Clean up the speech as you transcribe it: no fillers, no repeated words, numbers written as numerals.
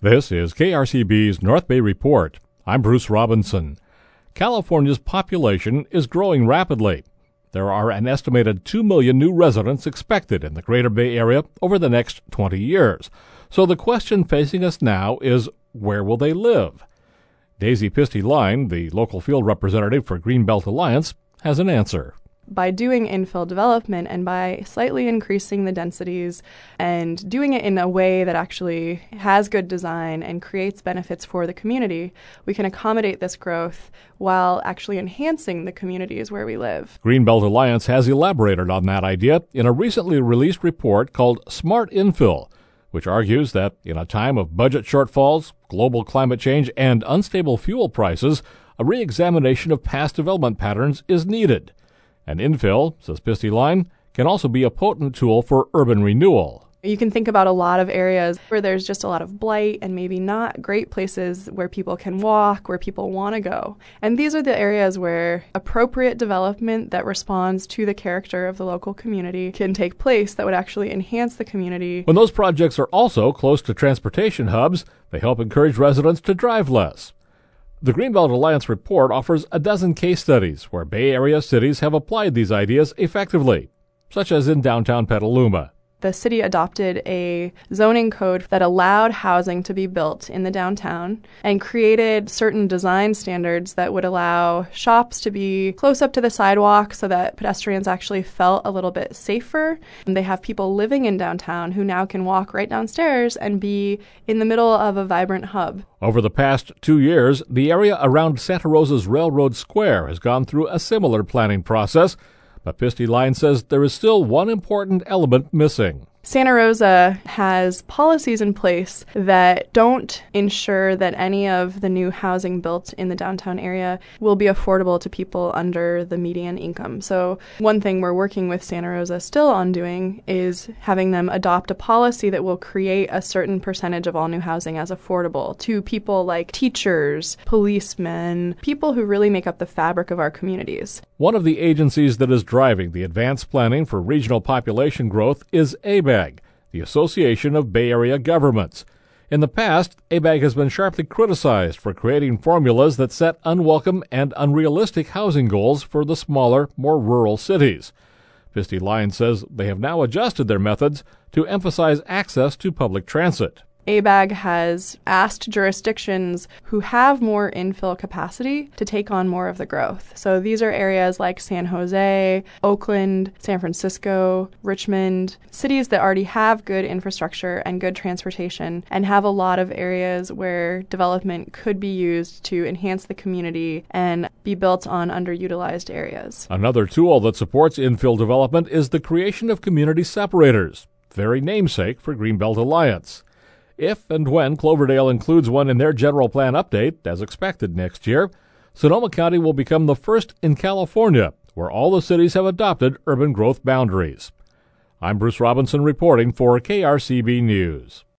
This is KRCB's North Bay Report. I'm Bruce Robinson. California's population is growing rapidly. There are an estimated 2 million new residents expected in the Greater Bay Area over the next 20 years. So the question facing us now is, where will they live? Daisy Pisty-Line, the local field representative for Greenbelt Alliance, has an answer. By doing infill development and by slightly increasing the densities and doing it in a way that actually has good design and creates benefits for the community, we can accommodate this growth while actually enhancing the communities where we live. Greenbelt Alliance has elaborated on that idea in a recently released report called Smart Infill, which argues that in a time of budget shortfalls, global climate change, and unstable fuel prices, a re-examination of past development patterns is needed. And infill, says Pisty-Line, can also be a potent tool for urban renewal. You can think about a lot of areas where there's just a lot of blight and maybe not great places where people can walk, where people want to go. And these are the areas where appropriate development that responds to the character of the local community can take place that would actually enhance the community. When those projects are also close to transportation hubs, they help encourage residents to drive less. The Greenbelt Alliance report offers a dozen case studies where Bay Area cities have applied these ideas effectively, such as in downtown Petaluma. The city adopted a zoning code that allowed housing to be built in the downtown and created certain design standards that would allow shops to be close up to the sidewalk so that pedestrians actually felt a little bit safer. And they have people living in downtown who now can walk right downstairs and be in the middle of a vibrant hub. Over the past 2 years, the area around Santa Rosa's Railroad Square has gone through a similar planning process. But Pisty-Line says there is still one important element missing. Santa Rosa has policies in place that don't ensure that any of the new housing built in the downtown area will be affordable to people under the median income. So one thing we're working with Santa Rosa still on doing is having them adopt a policy that will create a certain percentage of all new housing as affordable to people like teachers, policemen, people who really make up the fabric of our communities. One of the agencies that is driving the advanced planning for regional population growth is ABAG, the Association of Bay Area Governments. In the past, ABAG has been sharply criticized for creating formulas that set unwelcome and unrealistic housing goals for the smaller, more rural cities. Pisty-Line says they have now adjusted their methods to emphasize access to public transit. ABAG has asked jurisdictions who have more infill capacity to take on more of the growth. So these are areas like San Jose, Oakland, San Francisco, Richmond, cities that already have good infrastructure and good transportation and have a lot of areas where development could be used to enhance the community and be built on underutilized areas. Another tool that supports infill development is the creation of community separators, very namesake for Greenbelt Alliance. If and when Cloverdale includes one in their general plan update, as expected next year, Sonoma County will become the first in California where all the cities have adopted urban growth boundaries. I'm Bruce Robinson reporting for KRCB News.